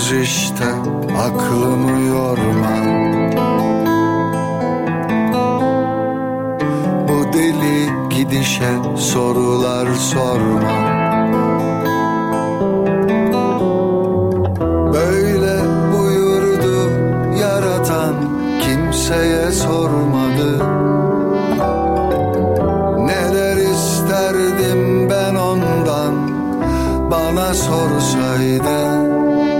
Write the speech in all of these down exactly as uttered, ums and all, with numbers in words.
Yaşıyoruz işte, aklımı yorma. Bu deli gidişe sorular sorma. Böyle buyurdu yaratan, kimseye sormadı. Neler isterdim ben ondan, bana sorsaydı.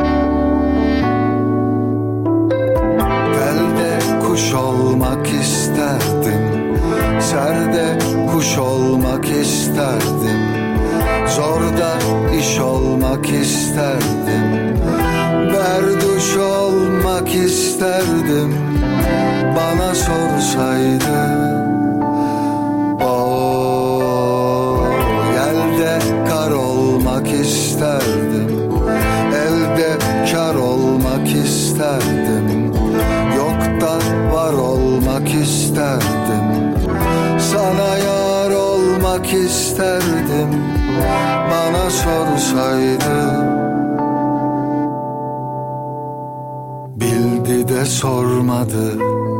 Gelde kuş olmak isterdim, serde kuş olmak isterdim, zorda iş olmak isterdim, berduş olmak isterdim, bana sorsaydı. Oh, elde kar olmak isterdim, elde kar olmak isterdim, yok da var olmak isterdim, sana yar olmak isterdim, bana sorsaydı. Bildi de sormadı,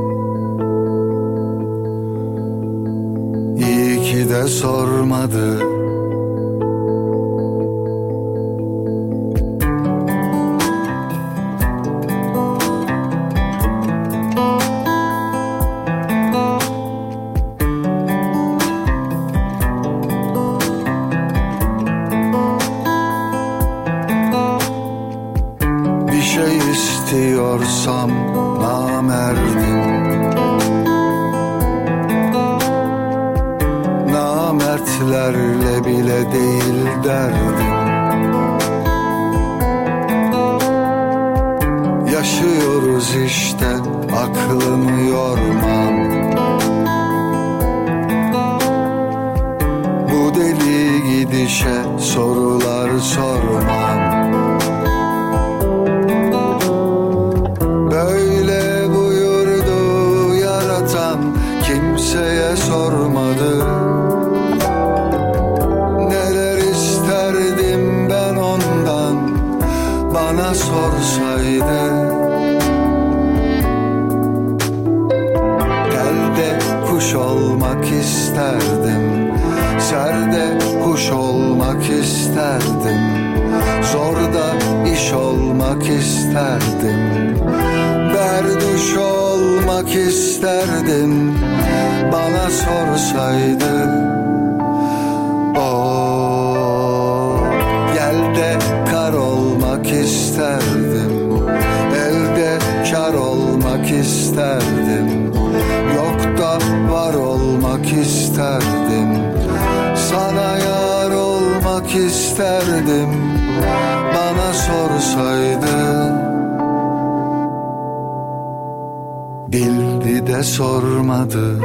iyi ki de sormadı. Bir şey istiyorsam namerdim, namertlerle bile değil derdim. Yaşıyoruz işte, aklımı yormam. Bu deli gidişe sorular sormam. Böyle buyurdu yaratan, kimseye sormadı. Neler isterdim ben ondan, bana sorsaydı. Gelde kuş olmak isterdim, serde kuş olmak isterdim, zorda iş olmak isterdim, berduş olmak isterdim, bana sorsaydı. Oh, gelde kar olmak isterdim, elde kar olmak isterdim, yok da var olmak isterdim, sana yar olmak isterdim, bana sorsaydı. Bildi de sormadı,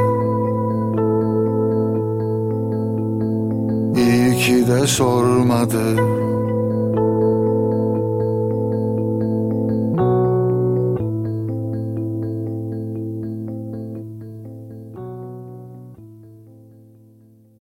iyi ki de sormadı.